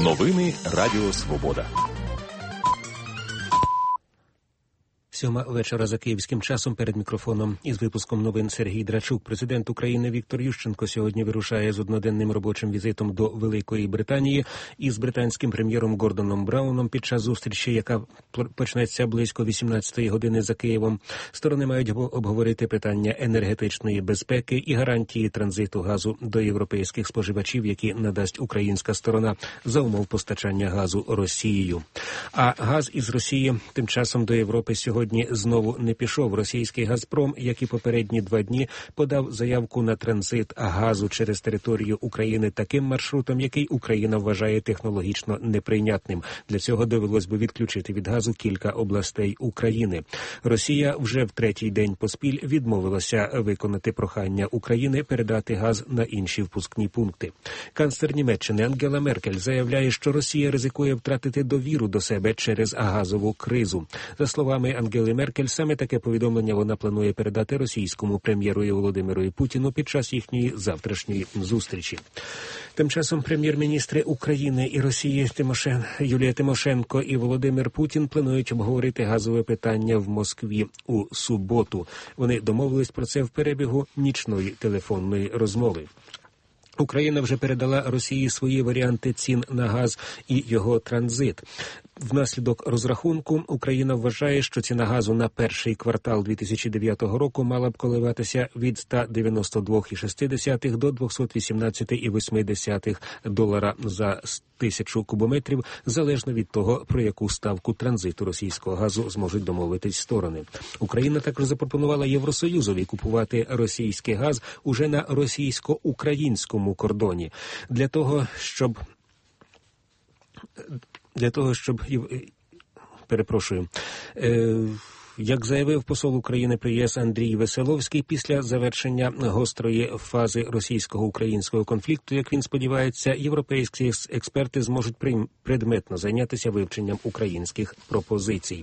Новини Радіо Свобода. 7 вечора за київським часом. Перед мікрофоном із випуском новин Сергій Драчук. Президент України Віктор Ющенко сьогодні вирушає з одноденним робочим візитом до Великої Британії із британським прем'єром Гордоном Брауном під час зустрічі, яка почнеться близько 18-ї години за Києвом. Сторони мають обговорити питання енергетичної безпеки і гарантії транзиту газу до європейських споживачів, які надасть українська сторона за умов постачання газу Росією. А газ із Росії тим часом до Європи сьогодні знову не пішов. Російський «Газпром», як і попередні 2 дні, подав заявку на транзит газу через територію України таким маршрутом, який Україна вважає технологічно неприйнятним. Для цього довелось би відключити від газу кілька областей України. Росія вже в 3-й день поспіль відмовилася виконати прохання України передати газ на інші впускні пункти. Канцлер Німеччини Ангела Меркель заявляє, що Росія ризикує втратити довіру до себе через газову кризу. За словами Ангели Меркель, саме таке повідомлення вона планує передати російському прем'єру Володимиру Путіну під час їхньої завтрашньої зустрічі. Тим часом прем'єр-міністри України і Росії Юлія Тимошенко і Володимир Путін планують обговорити газове питання в Москві у суботу. Вони домовились про це в перебігу нічної телефонної розмови. Україна вже передала Росії свої варіанти цін на газ і його транзит. Внаслідок розрахунку Україна вважає, що ціна газу на перший квартал 2009 року мала б коливатися від $192,6 до $218,8 за 1000 кубометрів, залежно від того, про яку ставку транзиту російського газу зможуть домовитись сторони. Україна також запропонувала Євросоюзові купувати російський газ уже на російсько-українському кордоні. Для того, щоб як заявив посол України при ЄС Андрій Веселовський, після завершення гострої фази російсько-українського конфлікту, як він сподівається, європейські експерти зможуть предметно зайнятися вивченням українських пропозицій.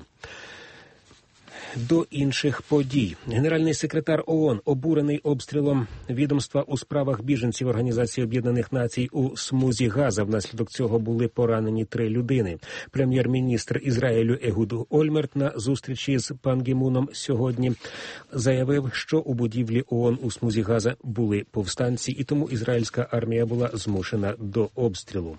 До інших подій. Генеральний секретар ООН обурений обстрілом відомства у справах біженців Організації Об'єднаних Націй у смузі Газа. Внаслідок цього були поранені 3 людини. Прем'єр-міністр Ізраїлю Егуд Ольмерт на зустрічі з Пан Гі Муном сьогодні заявив, що у будівлі ООН у смузі Газа були повстанці, і тому ізраїльська армія була змушена до обстрілу.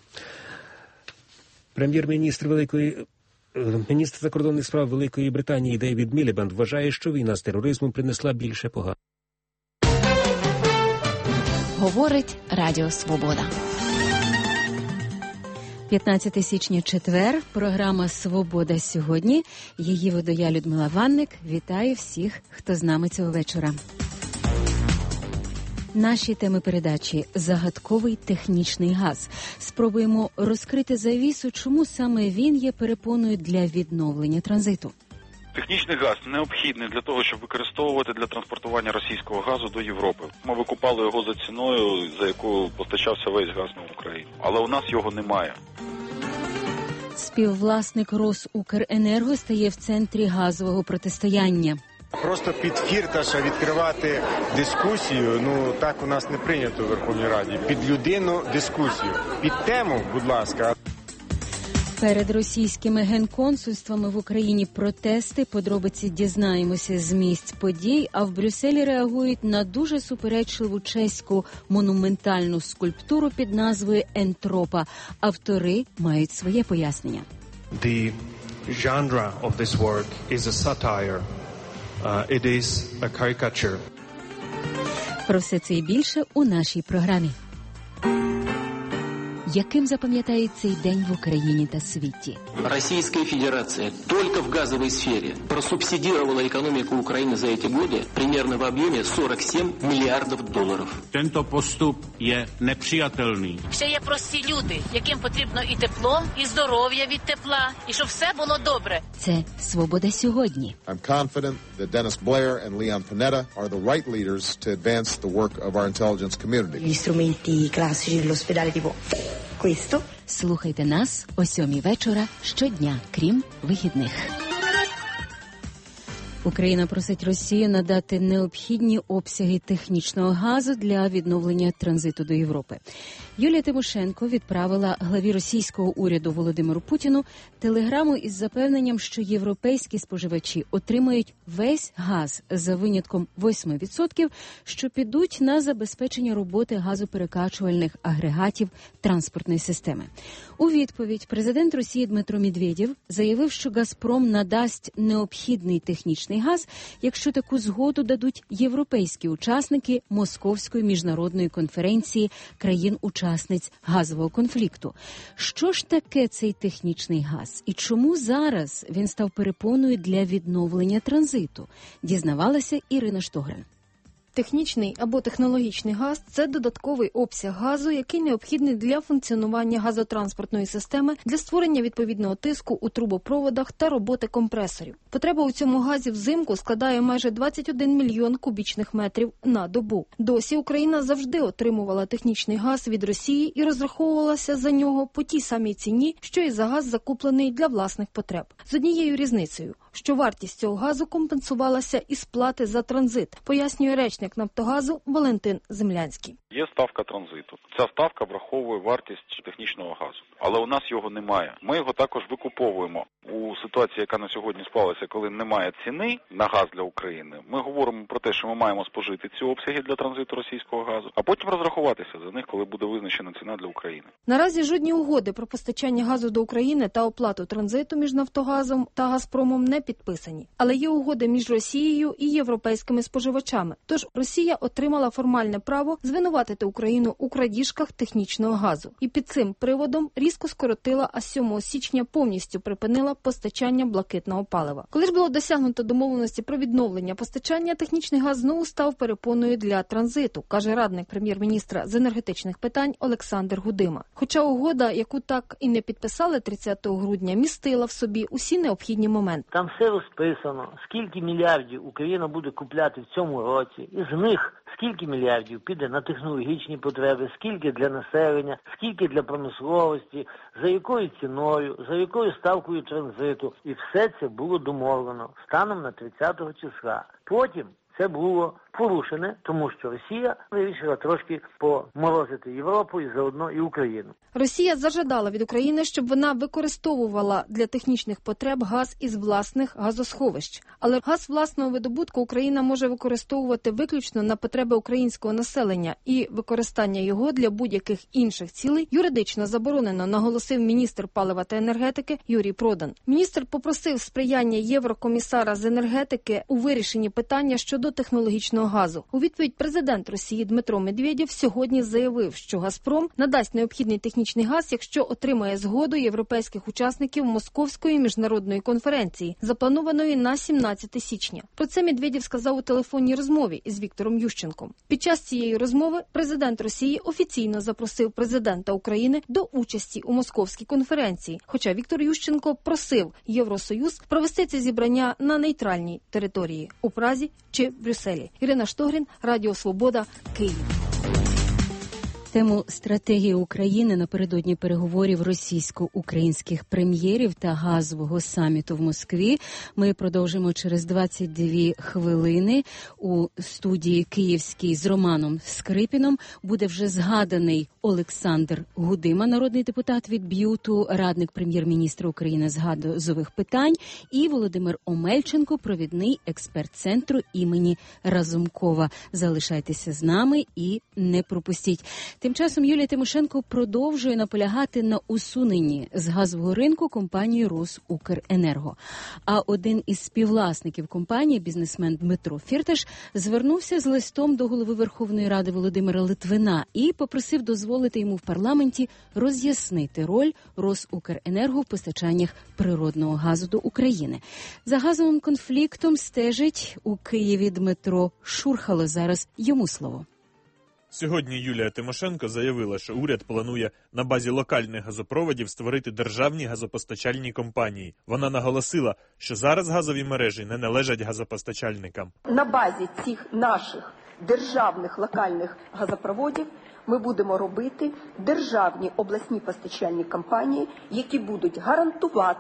Міністр закордонних справ Великої Британії Дейвід Мілібанд вважає, що війна з тероризмом принесла більше погано. Говорить Радіо Свобода. 15 січня, четвер. Програма «Свобода сьогодні». Її веду я, Людмила Ванник. Вітаю всіх, хто з нами цього вечора. Наші теми передачі – загадковий технічний газ. Спробуємо розкрити завісу, чому саме він є перепоною для відновлення транзиту. Технічний газ необхідний для того, щоб використовувати для транспортування російського газу до Європи. Ми викупали його за ціною, за якою постачався весь газ на Україну. Але у нас його немає. Співвласник Росукренерго стає в центрі газового протистояння. Просто під фірташа відкривати дискусію, так у нас не прийнято у Верховній Раді. Під людину дискусію. Під тему, будь ласка. Перед російськими генконсульствами в Україні протести. Подробиці дізнаємося з місць подій, а в Брюсселі реагують на дуже суперечливу чеську монументальну скульптуру під назвою «Ентропа». Автори мають своє пояснення. The genre of this work is a satire. It is a caricature. Про все це і більше у нашій програмі. Яким запам'ятає цей день в Україні та світі? Российская Федерация только в газовой сфере просубсидировала экономику Украины за эти годы примерно в объеме $47 миллиардов. Tento postup je nepřijatelný. Ще є прості люди, яким потрібно і тепло, і здоров'я від тепла, і щоб все було добре. Це «Свобода сьогодні». I'm confident that Dennis Blair and Leon Panetta are the right leaders to advance the work of our intelligence community. Gli strumenti classici dell'ospedale tipo questo. Слухайте нас о 7 вечора щодня, крім вихідних. Україна просить Росію надати необхідні обсяги технічного газу для відновлення транзиту до Європи. Юлія Тимошенко відправила главі російського уряду Володимиру Путіну телеграму із запевненням, що європейські споживачі отримають весь газ за винятком 8%, що підуть на забезпечення роботи газоперекачувальних агрегатів транспортної системи. У відповідь президент Росії Дмитро Медведєв заявив, що «Газпром» надасть необхідний технічний газ, якщо таку згоду дадуть європейські учасники Московської міжнародної конференції країн-учасниць газового конфлікту. Що ж таке цей технічний газ? І чому зараз він став перепоною для відновлення транзиту? Дізнавалася Ірина Штогрин. Технічний або технологічний газ – це додатковий обсяг газу, який необхідний для функціонування газотранспортної системи, для створення відповідного тиску у трубопроводах та роботи компресорів. Потреба у цьому газі взимку складає майже 21 мільйон кубічних метрів на добу. Досі Україна завжди отримувала технічний газ від Росії і розраховувалася за нього по тій самій ціні, що і за газ, закуплений для власних потреб. З однією різницею, що вартість цього газу компенсувалася із плати за транзит, пояснює речник «Нафтогазу» Валентин Землянський. Є ставка транзиту. Ця ставка враховує вартість технічного газу. Але у нас його немає. Ми його також викуповуємо. У ситуації, яка на сьогодні склалася, коли немає ціни на газ для України, ми говоримо про те, що ми маємо спожити ці обсяги для транзиту російського газу, а потім розрахуватися за них, коли буде визначена ціна для України. Наразі жодні угоди про постачання газу до України та оплату транзиту між «Нафтогазом» та «Газпромом» не підписані. Але є угоди між Росією і європейськими споживачами. Тож Росія отримала формальне право звинуватити Україну у крадіжках технічного газу. І під цим приводом різко скоротила, а 7 січня повністю припинила постачання блакитного палива. Коли ж було досягнуто домовленості про відновлення постачання, технічний газ знову став перепоною для транзиту, каже радник прем'єр-міністра з енергетичних питань Олександр Гудима. Хоча угода, яку так і не підписали 30 грудня, містила в собі усі необхідні моменти. Там все розписано, скільки мільярдів Україна буде купляти в цьому році, із них скільки мільярдів піде на технологічні потреби, скільки для населення, скільки для промисловості, за якою ціною, за якою ставкою транзиту. І все це було домовлено станом на 30 числа. Потім це було порушене, тому що Росія вирішила трошки поморозити Європу і заодно і Україну. Росія зажадала від України, щоб вона використовувала для технічних потреб газ із власних газосховищ. Але газ власного видобутку Україна може використовувати виключно на потреби українського населення, і використання його для будь-яких інших цілей юридично заборонено, наголосив міністр палива та енергетики Юрій Продан. Міністр попросив сприяння єврокомісара з енергетики у вирішенні питання щодо технологічного газу. У відповідь президент Росії Дмитро Медведєв сьогодні заявив, що «Газпром» надасть необхідний технічний газ, якщо отримає згоду європейських учасників Московської міжнародної конференції, запланованої на 17 січня. Про це Медведєв сказав у телефонній розмові із Віктором Ющенком. Під час цієї розмови президент Росії офіційно запросив президента України до участі у Московській конференції, хоча Віктор Ющенко просив Євросоюз провести це зібрання на нейтральній території – у Празі чи Брюсселі. Ірина Штогрін, Радіо Свобода, Київ. Тему стратегії України напередодні переговорів російсько-українських прем'єрів та газового саміту в Москві ми продовжимо через 22 хвилини. У студії Київській з Романом Скрипіном буде вже згаданий Олександр Гудима, народний депутат від БЮТу, радник прем'єр-міністра України з газових питань, і Володимир Омельченко, провідний експерт центру імені Разумкова. Залишайтеся з нами і не пропустіть. Тим часом Юлія Тимошенко продовжує наполягати на усуненні з газового ринку компанії «Росукренерго». А один із співвласників компанії, бізнесмен Дмитро Фірташ, звернувся з листом до голови Верховної Ради Володимира Литвина і попросив дозволити йому в парламенті роз'яснити роль «Росукренерго» в постачаннях природного газу до України. За газовим конфліктом стежить у Києві Дмитро Шурхало. Зараз йому слово. Сьогодні Юлія Тимошенко заявила, що уряд планує на базі локальних газопроводів створити державні газопостачальні компанії. Вона наголосила, що зараз газові мережі не належать газопостачальникам. На базі цих наших державних локальних газопроводів ми будемо робити державні обласні постачальні компанії, які будуть гарантувати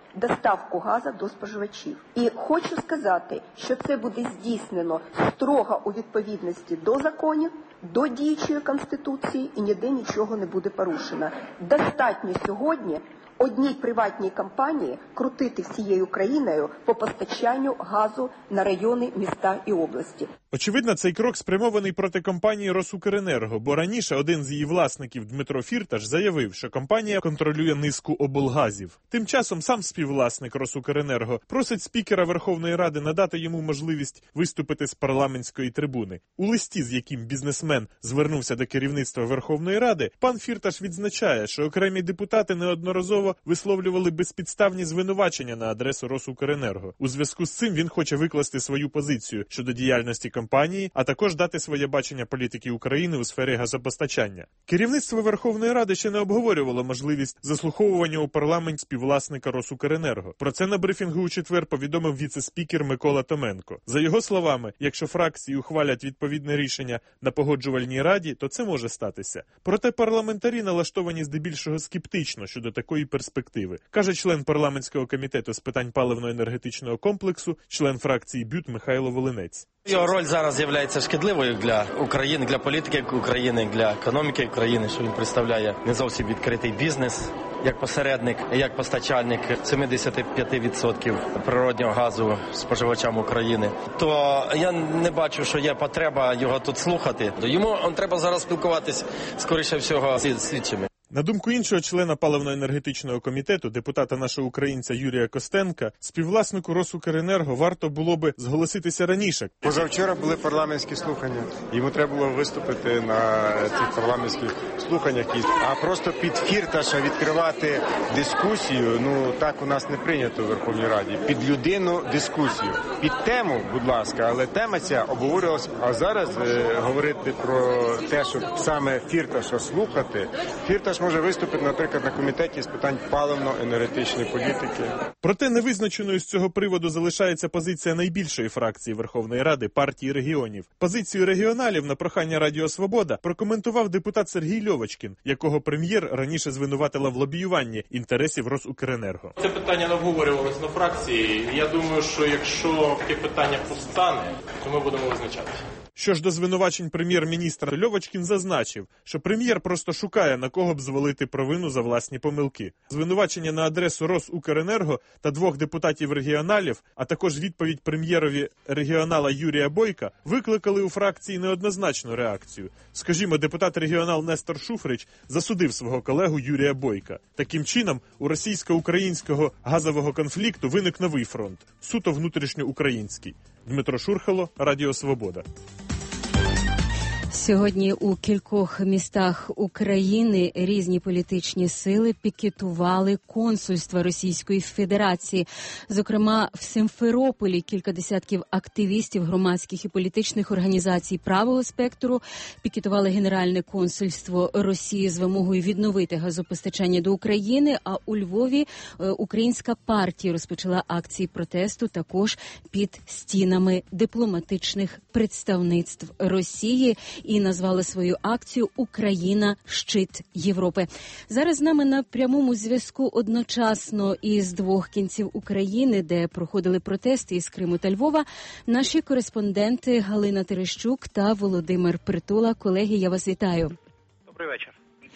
доставку газу до споживачів. І хочу сказати, що це буде здійснено строго у відповідності до законів, до діючої Конституції і ніде нічого не буде порушено. Достатньо сьогодні одній приватній компанії крутити всією країною по постачанню газу на райони, міста і області. Очевидно, цей крок спрямований проти компанії «Росукренерго», бо раніше один з її власників Дмитро Фірташ заявив, що компанія контролює низку облгазів. Тим часом сам співвласник «Росукренерго» просить спікера Верховної Ради надати йому можливість виступити з парламентської трибуни. У листі, з яким бізнесмен звернувся до керівництва Верховної Ради, пан Фірташ відзначає, що окремі депутати неодноразово висловлювали безпідставні звинувачення на адресу «Росукренерго». У зв'язку з цим він хоче викласти свою позицію щодо діяльності компанії, а також дати своє бачення політики України у сфері газопостачання. Керівництво Верховної Ради ще не обговорювало можливість заслуховування у парламенті співвласника «Росукренерго». Про це на брифінгу у четвер повідомив віце-спікер Микола Томенко. За його словами, якщо фракції ухвалять відповідне рішення на погоджувальній раді, то це може статися. Проте парламентарі налаштовані здебільшого скептично щодо такої перспективи, каже член парламентського комітету з питань паливно-енергетичного комплексу, член фракції БЮТ Михайло Волинець. Його роль зараз є шкідливою для України, для політики України, для економіки України, що він представляє не зовсім відкритий бізнес, як посередник, як постачальник 75% природнього газу споживачам України. То я не бачу, що є потреба його тут слухати. Йому треба зараз спілкуватись, скоріше всього, з слідчими. На думку іншого члена паливно-енергетичного комітету, депутата нашого українця Юрія Костенка, співвласнику «Росукренерго» варто було би зголоситися раніше. Позавчора були парламентські слухання. Йому треба було виступити на цих парламентських слуханнях. А просто під Фірташа відкривати дискусію, так у нас не прийнято у Верховній Раді. Під людину дискусію. Під тему, будь ласка, але тема ця обговорювалася. А зараз говорити про те, щоб саме Фірташа слухати, Фірташ може виступити, наприклад, на комітеті з питань паливно-енергетичної політики. Проте невизначеною з цього приводу залишається позиція найбільшої фракції Верховної Ради – партії регіонів. Позицію регіоналів на прохання Радіо Свобода прокоментував депутат Сергій Льовочкін, якого прем'єр раніше звинуватила в лобіюванні інтересів «Росукренерго». Це питання не обговорювалося на фракції. Я думаю, що якщо таке питання постане, то ми будемо визначатися. Що ж до звинувачень прем'єр-міністра, Льовочкін зазначив, що прем'єр просто шукає, на кого б звалити провину за власні помилки. Звинувачення на адресу «Росукренерго» та двох депутатів-регіоналів, а також відповідь прем'єрові регіонала Юрія Бойка викликали у фракції неоднозначну реакцію. Скажімо, депутат-регіонал Нестор Шуфрич засудив свого колегу Юрія Бойка. Таким чином, у російсько-українського газового конфлікту виник новий фронт – суто внутрішньоукраїнський. Дмитро Шурхало, Радіо Свобода. Сьогодні у кількох містах України різні політичні сили пікетували консульства Російської Федерації. Зокрема, в Симферополі кілька десятків активістів громадських і політичних організацій правого спектру пікетували Генеральне консульство Росії з вимогою відновити газопостачання до України, а у Львові Українська партія розпочала акції протесту також під стінами дипломатичних представництв Росії і назвали свою акцію «Україна – щит Європи». Зараз з нами на прямому зв'язку одночасно із двох кінців України, де проходили протести із Криму та Львова, наші кореспонденти Галина Терещук та Володимир Притула. Колеги, я вас вітаю. Добрий вечір.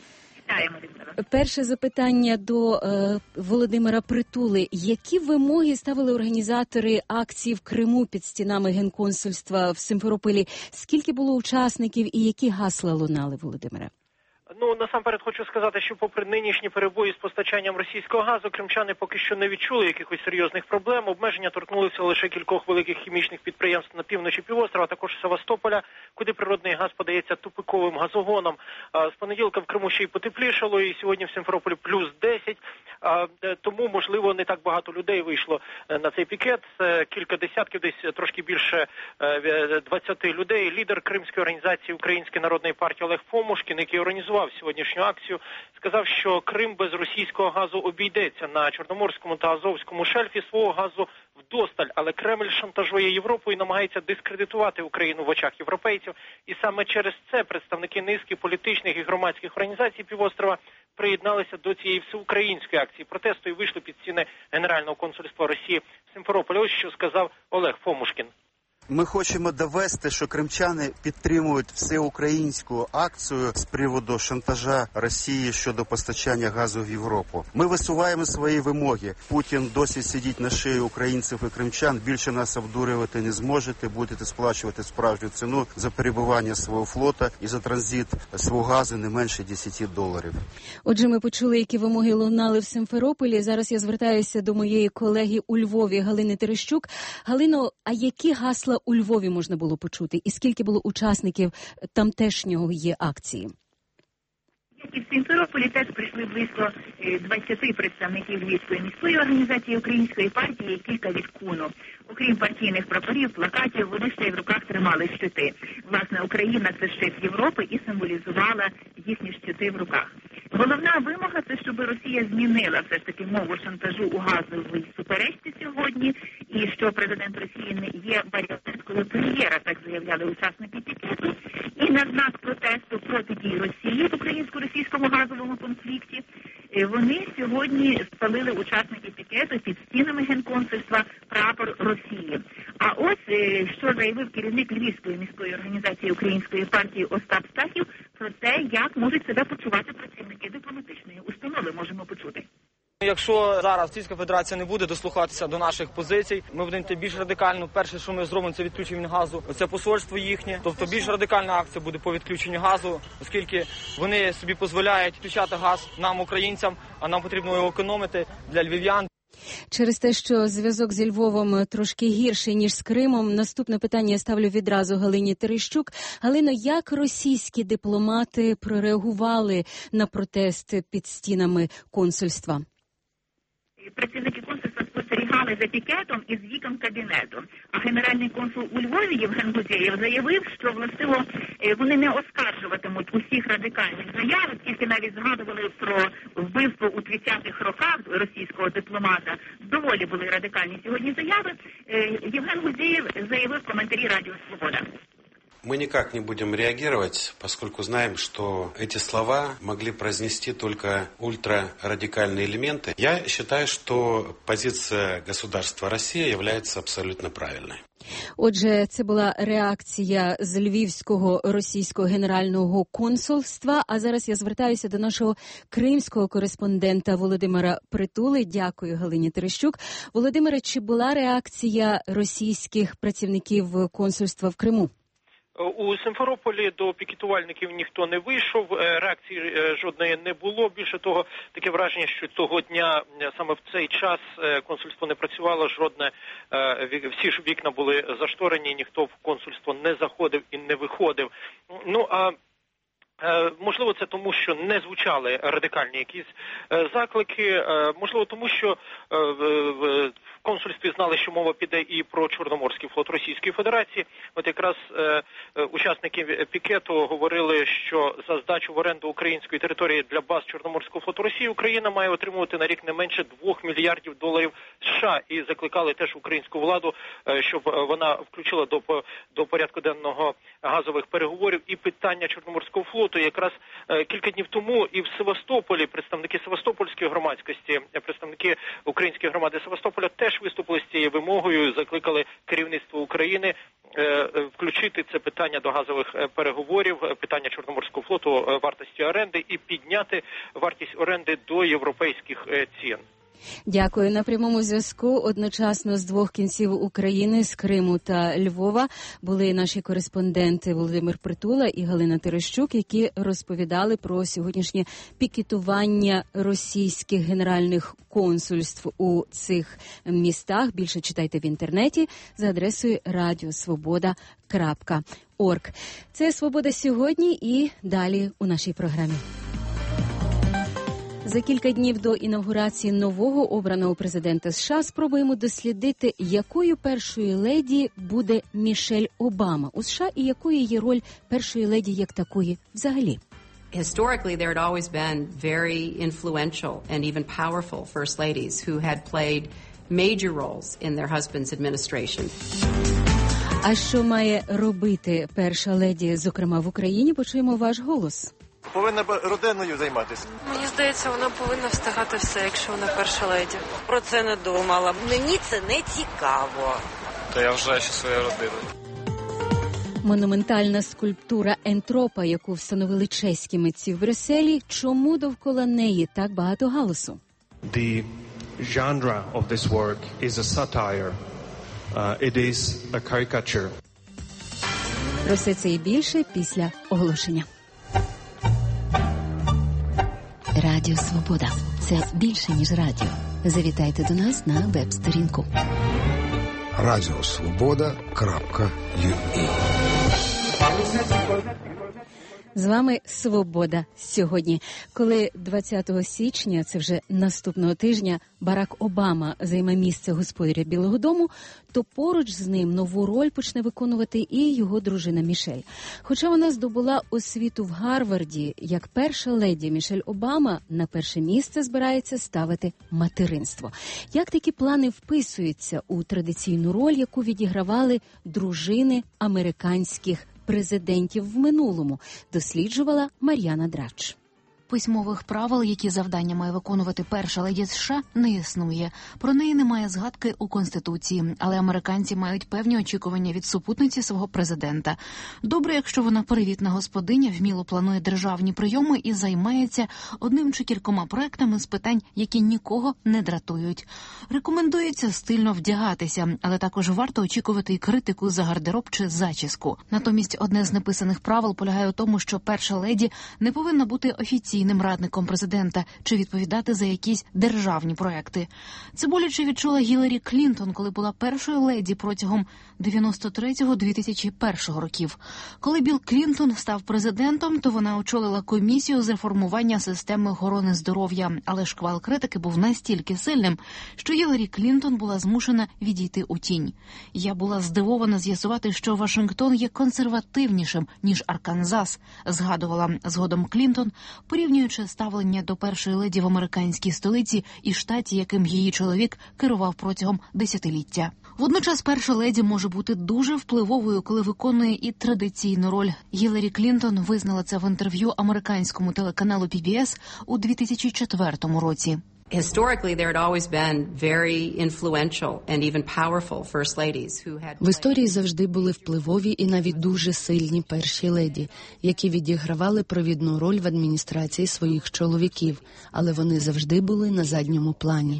Перше запитання до Володимира Притули. Які вимоги ставили організатори акції в Криму під стінами Генконсульства в Симферополі? Скільки було учасників і які гасла лунали, Володимире? Насамперед хочу сказати, що попри нинішні перебої з постачанням російського газу, кримчани поки що не відчули якихось серйозних проблем. Обмеження торкнулися лише кількох великих хімічних підприємств на півночі півострова, а також Севастополя, куди природний газ подається тупиковим газогоном. З понеділка в Криму ще й потеплішало, і сьогодні в Симферополі плюс 10. Тому, можливо, не так багато людей вийшло на цей пікет. Кілька десятків, десь трошки більше 20 людей. Лідер Кримської організації Української народної партії Олег Фомушкін, який організував сьогоднішню акцію, сказав, що Крим без російського газу обійдеться. На Чорноморському та Азовському шельфі свого газу вдосталь, але Кремль шантажує Європу і намагається дискредитувати Україну в очах європейців. І саме через це представники низки політичних і громадських організацій півострова приєдналися до цієї всеукраїнської акції протесту і вийшли під стіни Генерального консульства Росії в Сімферополі. Ось що сказав Олег Фомушкін. Ми хочемо довести, що кримчани підтримують всеукраїнську акцію з приводу шантажа Росії щодо постачання газу в Європу. Ми висуваємо свої вимоги. Путін досі сидить на шиї українців і кримчан. Більше нас обдурювати не зможете. Будете сплачувати справжню ціну за перебування свого флота і за транзит свого газу не менше $10. Отже, ми почули, які вимоги лунали в Сімферополі. Зараз я звертаюся до моєї колеги у Львові Галини Терещук. Галино, а які гасла у Львові можна було почути? І скільки було учасників тамтешньої акції? І в Сімферополі теж прийшли близько 20 представників Львівської міської організації Української партії і кілька від КУНу. Окрім партійних прапорів, плакатів, вони ще й в руках тримали щити. Власне, Україна – це щит Європи і символізувала їхні щити в руках. Головна вимога – це, щоб Росія змінила все ж таки мову шантажу у газовій суперечці сьогодні, і що президент Росії не є маріонеткою прем'єра, так заявляли учасники пікету. І на знак протесту проти дій Росії в українсько-російському газовому конфлікті вони сьогодні спалили учасники пікету під стінами Генконсульства прапор Росії. А ось що заявив керівник Львівської міської організації Української партії Остап Стахів про те, як можуть себе почувати працівники дипломатичної установи, можемо почути. Якщо зараз Російська Федерація не буде дослухатися до наших позицій, ми будемо йти більш радикально. Перше, що ми зробимо, це відключення газу. Це посольство їхнє. Тобто більш радикальна акція буде по відключенню газу, оскільки вони собі дозволяють включати газ нам, українцям, а нам потрібно його економити для львів'ян. Через те, що зв'язок зі Львовом трошки гірший, ніж з Кримом, наступне питання я ставлю відразу Галині Терещук. Галино, як російські дипломати прореагували на протест під стінами консульства? Працівники консульства спостерігали за пікетом із вікон кабінету. А генеральний консул у Львові Євген Гузєєв заявив, що, властиво, вони не оскаржуватимуть усіх радикальних заяв, тільки навіть згадували про вбивство у 30-х роках російського дипломата. Доволі були радикальні сьогодні заяви. Євген Гузєєв заявив в коментарі Радіо Свобода. Мы никак не будем реагировать, поскольку знаем, что эти слова могли произнести только ультрарадикальные элементы. Я считаю, что позиция государства Россия является абсолютно правильной. Отже, це була реакція з Львівського російського генерального консульства. А зараз я звертаюся до нашого кримського кореспондента Володимира Притули. Дякую Галині Терещук. Володимире, чи була реакція російських працівників консульства в Криму? У Сімферополі до пікетувальників ніхто не вийшов, реакції жодної не було. Більше того, таке враження, що того дня, саме в цей час, консульство не працювало, всі ж вікна були зашторені, ніхто в консульство не заходив і не виходив. Можливо, це тому, що не звучали радикальні якісь заклики, можливо, тому що в консульстві знали, що мова піде і про Чорноморський флот Російської Федерації. От якраз учасники пікету говорили, що за здачу в оренду української території для баз Чорноморського флоту Росії Україна має отримувати на рік не менше $2 мільярдів США. І закликали теж українську владу, щоб вона включила до порядку денного газових переговорів і питання Чорноморського флоту. Якраз кілька днів тому і в Севастополі представники Севастопольської громадськості, представники української громади Севастополя теж виступили з цією вимогою, закликали керівництво України включити це питання до газових переговорів, питання Чорноморського флоту, вартості оренди і підняти вартість оренди до європейських цін. Дякую. На прямому зв'язку одночасно з двох кінців України, з Криму та Львова, були наші кореспонденти Володимир Притула і Галина Терещук, які розповідали про сьогоднішнє пікетування російських генеральних консульств у цих містах. Більше читайте в інтернеті за адресою radiosvoboda.org. Це «Свобода сьогодні» і далі у нашій програмі. За кілька днів до інавгурації нового обраного президента США спробуємо дослідити, якою першою леді буде Мішель Обама у США і якою є роль першої леді як такої взагалі. Historically, there had always been very influential and even powerful first ladies who had played major roles in their husband's administration. А що має робити перша леді, зокрема в Україні, почуємо ваш голос. Повинна родиною займатися. Мені здається, вона повинна встигати все, якщо вона перша леді. Про це не думала. Мені це не цікаво. То я вважаю, що своя родина. Монументальна скульптура Ентропа, яку встановили чеські митці в Брюсселі, чому довкола неї так багато галасу? The genre of this work is a satire. It is a caricature. Про все це і більше після оголошення. Радіо Свобода. Це більше, ніж радіо. Завітайте до нас на веб-сторінку. Радіосвобода.ua. З вами «Свобода» сьогодні. Коли 20 січня, це вже наступного тижня, Барак Обама займе місце господаря Білого дому, то поруч з ним нову роль почне виконувати і його дружина Мішель. Хоча вона здобула освіту в Гарварді, як перша леді Мішель Обама на перше місце збирається ставити материнство. Як такі плани вписуються у традиційну роль, яку відігравали дружини американських президентів в минулому, досліджувала Мар'яна Драч. Письмових правил, які завдання має виконувати перша леді США, не існує. Про неї немає згадки у Конституції, але американці мають певні очікування від супутниці свого президента. Добре, якщо вона привітна господиня, вміло планує державні прийоми і займається одним чи кількома проектами з питань, які нікого не дратують. Рекомендується стильно вдягатися, але також варто очікувати і критику за гардероб чи зачіску. Натомість одне з неписаних правил полягає у тому, що перша леді не повинна бути офіційним радником президента чи відповідати за якісь державні проекти. Це боляче відчула Гіларі Клінтон, коли була першою леді протягом 93-2001 років. Коли Білл Клінтон став президентом, то вона очолила комісію з реформування системи охорони здоров'я, але шквал критики був настільки сильним, що Гіларі Клінтон була змушена відійти у тінь. Я була здивована з'ясувати, що Вашингтон є консервативнішим, ніж Арканзас, згадувала згодом Клінтон, порівнюючи ставлення до першої леді в американській столиці і штаті, яким її чоловік керував протягом десятиліття. Водночас перша леді може бути дуже впливовою, коли виконує і традиційну роль. Гіларі Клінтон визнала це в інтерв'ю американському телеканалу PBS у 2004 році. В історії завжди були впливові і навіть дуже сильні перші леді, які відігравали провідну роль в адміністрації своїх чоловіків, але вони завжди були на задньому плані.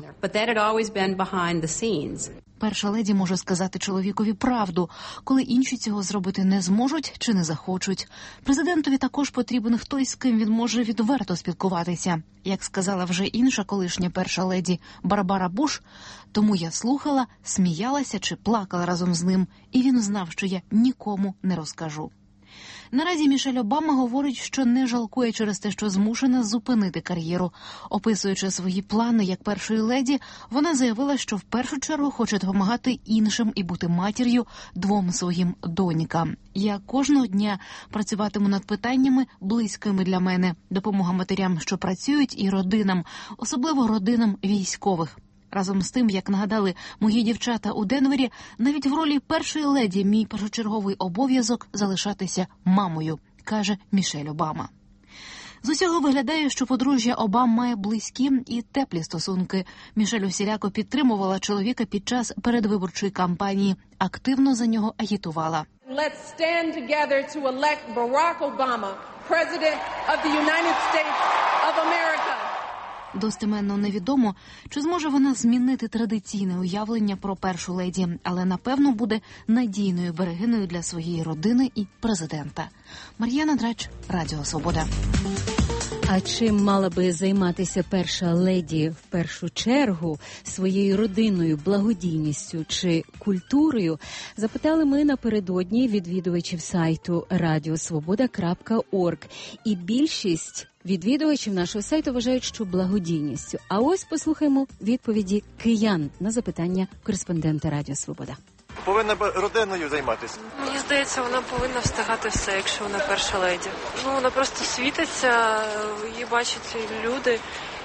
Перша леді може сказати чоловікові правду, коли інші цього зробити не зможуть чи не захочуть. Президентові також потрібен хтось, з ким він може відверто спілкуватися. Як сказала вже інша колишня перша леді Барбара Буш, тому я слухала, сміялася чи плакала разом з ним, і він знав, що я нікому не розкажу. Наразі Мішель Обама говорить, що не жалкує через те, що змушена зупинити кар'єру. Описуючи свої плани як першої леді, вона заявила, що в першу чергу хоче допомагати іншим і бути матір'ю двом своїм донькам. Я кожного дня працюватиму над питаннями, близькими для мене. Допомога матерям, що працюють, і родинам, особливо родинам військових. Разом з тим, як нагадали мої дівчата у Денвері, навіть в ролі першої леді мій першочерговий обов'язок залишатися мамою, каже Мішель Обама. З усього виглядає, що подружжя Обам має близькі і теплі стосунки. Мішель усіляко підтримувала чоловіка під час передвиборчої кампанії, активно за нього агітувала. Let's stand together to elect Barack Obama, President of the United States of America. Достеменно невідомо, чи зможе вона змінити традиційне уявлення про першу леді, але, напевно, буде надійною берегиною для своєї родини і президента. Мар'яна Драч, Радіо Свобода. А чим мала би займатися перша леді в першу чергу, своєю родиною, благодійністю чи культурою, запитали ми напередодні відвідувачів сайту radiosvoboda.org. І більшість відвідувачів нашого сайту вважають, що благодійністю. А ось послухаємо відповіді киян на запитання кореспондента Радіо Свобода. Повинна родиною займатися. Мені здається, вона повинна встигати все, якщо вона перша леді. Вона просто світиться, її бачать люди,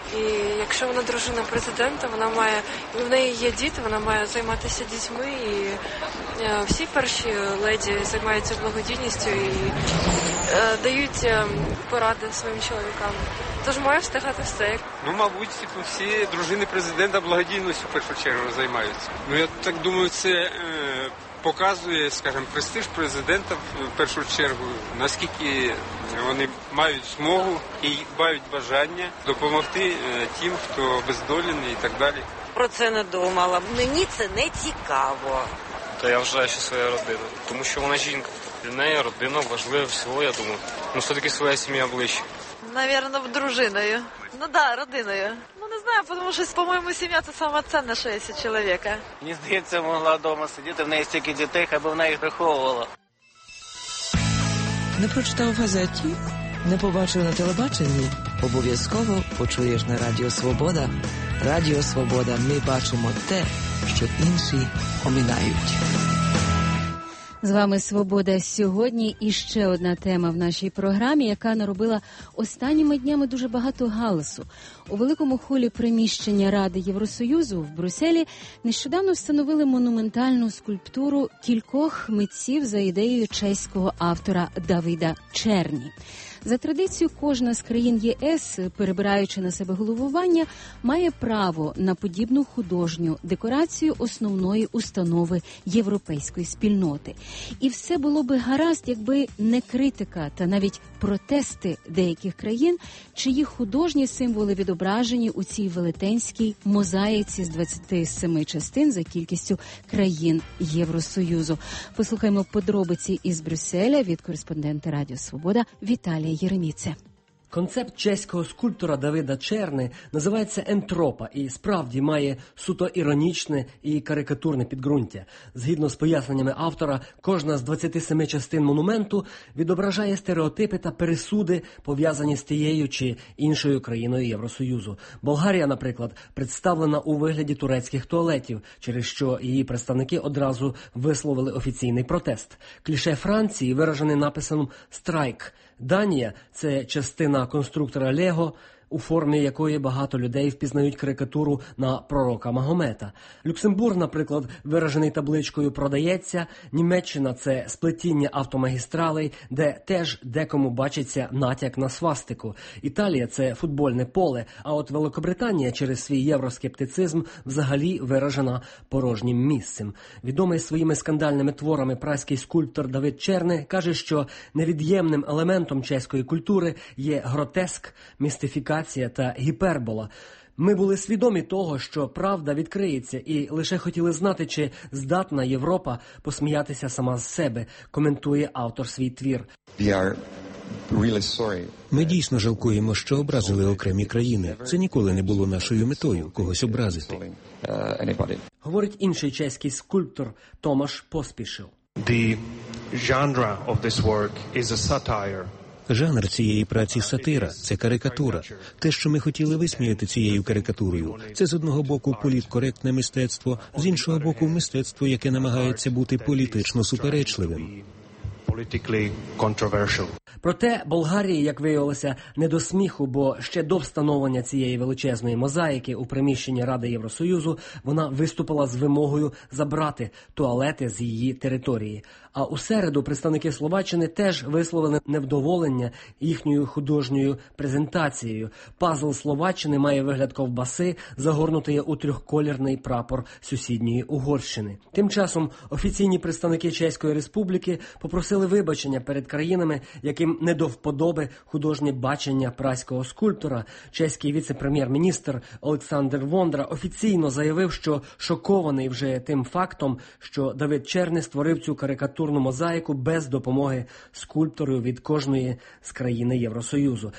І якщо вона дружина президента, в неї є діти, вона має займатися дітьми. І всі перші леді займаються благодійністю і дають поради своїм чоловікам. Тож має встигати все. Мабуть, всі дружини президента благодійністю в першу чергу займаються. Я так думаю, це показує, скажімо, престиж президента в першу чергу, наскільки вони мають змогу і мають бажання допомогти тим, хто бездолений і так далі. Про це не думала. Мені це не цікаво. Та я вважаю, що своя родина. Тому що вона жінка. Для неї родина важливе всього, я думаю. Все-таки своя сім'я ближче. Наверное, дружиною. Родиною. Не знаю, тому що, по-моєму, сім'я – це саме цінне, що є у чоловіка. Мені здається, могла вдома сидіти, в неї стільки дітей, хай би вона їх виховувала. Не прочитав в газеті? Не побачив на телебаченні? Обов'язково почуєш на Радіо Свобода. Радіо Свобода. Ми бачимо те, що інші оминають. З вами «Свобода» сьогодні. І ще одна тема в нашій програмі, яка наробила останніми днями дуже багато галасу. У великому холі приміщення Ради Євросоюзу в Брюсселі нещодавно встановили монументальну скульптуру кількох митців за ідеєю чеського автора Давида Черні. За традицією, кожна з країн ЄС, перебираючи на себе головування, має право на подібну художню декорацію основної установи європейської спільноти. І все було би гаразд, якби не критика та навіть протести деяких країн, чиї художні символи відображені у цій велетенській мозаїці з 27 частин за кількістю країн Євросоюзу. Послухаймо подробиці із Брюсселя від кореспондента Радіо Свобода Віталія Єреміце. Концепт чеського скульптора Давида Черни називається ентропа і справді має суто іронічне і карикатурне підґрунтя. Згідно з поясненнями автора, кожна з 27 частин монументу відображає стереотипи та пересуди, пов'язані з тією чи іншою країною Євросоюзу. Болгарія, наприклад, представлена у вигляді турецьких туалетів, через що її представники одразу висловили офіційний протест. Кліше Франції виражений написом «страйк». Данія – це частина конструктора Лего, у формі якої багато людей впізнають карикатуру на пророка Магомета. Люксембург, наприклад, виражений табличкою «продається». Німеччина – це сплетіння автомагістралей, де теж декому бачиться натяк на свастику. Італія – це футбольне поле, а от Великобританія через свій євроскептицизм взагалі виражена порожнім місцем. Відомий своїми скандальними творами праський скульптор Давид Черни каже, що невід'ємним елементом чеської культури є гротеск, містифікація та гіпербола. Ми були свідомі того, що правда відкриється, і лише хотіли знати, чи здатна Європа посміятися сама з себе, коментує автор свій твір. Ми дійсно жалкуємо, що образили окремі країни. Це ніколи не було нашою метою – когось образити. Говорить інший чеський скульптор Томаш Поспішил. The genre of this work is a satire. Жанр цієї праці – сатира, це карикатура. Те, що ми хотіли висміяти цією карикатурою, це з одного боку політкоректне мистецтво, з іншого боку мистецтво, яке намагається бути політично суперечливим. Проте Болгарії, як виявилося, не до сміху, бо ще до встановлення цієї величезної мозаїки у приміщенні Ради Євросоюзу вона виступила з вимогою забрати туалети з її території. А у середу представники Словаччини теж висловили невдоволення їхньою художньою презентацією. Пазл Словаччини має вигляд ковбаси, загорнутої у трьохколірний прапор сусідньої Угорщини. Тим часом офіційні представники Чеської Республіки попросили вибачення перед країнами, яким не до вподоби художнє бачення праського скульптора. Чеський віце-прем'єр-міністр Олександр Вондра офіційно заявив, що шокований вже тим фактом, що Давид Черни створив цю карикатурну мозаїку без допомоги скульптору від кожної з країн Євросоюзу.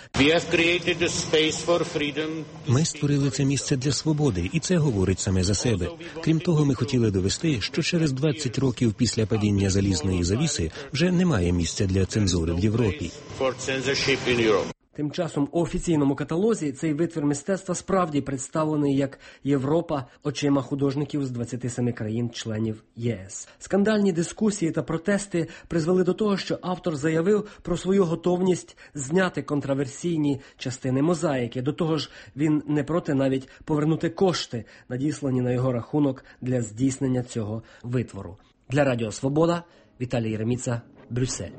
Ми створили це місце для свободи, і це говорить саме за себе. Крім того, ми хотіли довести, що через 20 років після падіння залізної завіси вже немає місця для цензури в Європі. Тим часом у офіційному каталозі цей витвір мистецтва справді представлений як Європа очима художників з 27 країн-членів ЄС. Скандальні дискусії та протести призвели до того, що автор заявив про свою готовність зняти контраверсійні частини мозаїки. До того ж, він не проти навіть повернути кошти, надіслані на його рахунок для здійснення цього витвору. Для Радіо Свобода, Віталій Єреміца, Брюссель.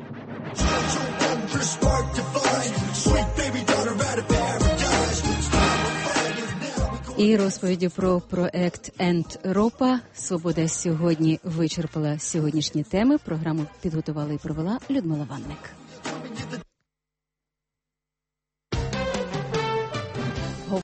І розповіді про проект «Ентропа» «Свобода сьогодні» вичерпала сьогоднішні теми. Програму підготувала і провела Людмила Ванник.